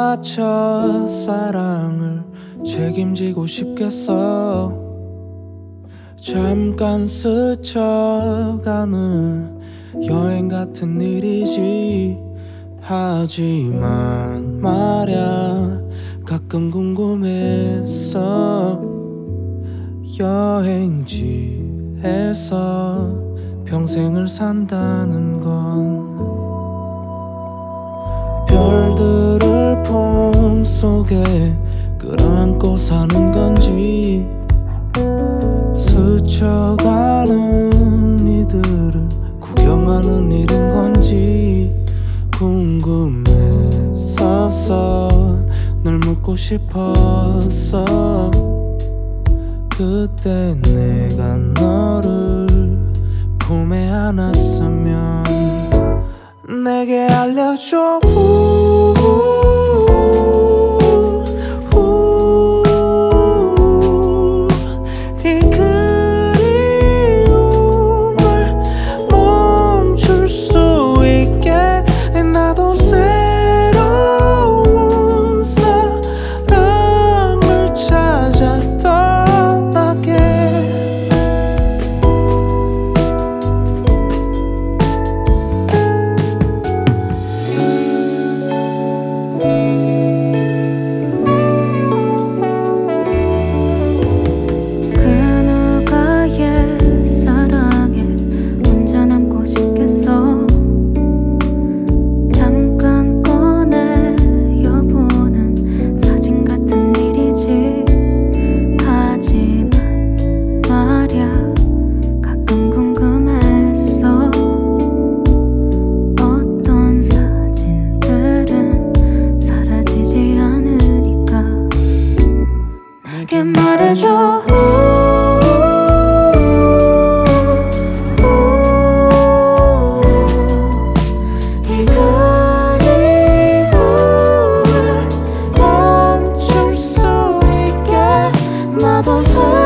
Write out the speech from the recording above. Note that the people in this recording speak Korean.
맞춰 사랑을 책임지고 싶겠어. 잠깐 스쳐가는 여행 같은 일이지. 하지만 말야 가끔 궁금했어. 여행지에서 평생을 산다는 건 별들을 품속에 끌어안고 사는 건지, 스쳐가는 이들을 구경하는 일인 건지 궁금했었어. 널 묻고 싶었어. 그때 내가 너를 품에 안았으면 내게 알려줘. 이 그리움을 멈출 수 있게 나도 새로운 사랑을 찾아 떠나게. 그 누가의 사랑에 혼자 남고 싶겠어. 잠깐 꺼내여보는 사진 같은 일이지. 하지만 말야 가끔 궁금했어. 어떤 사진들은 사라지지 않으니까 내게 말해줘. 이 그리움을 멈출 수 있게 나도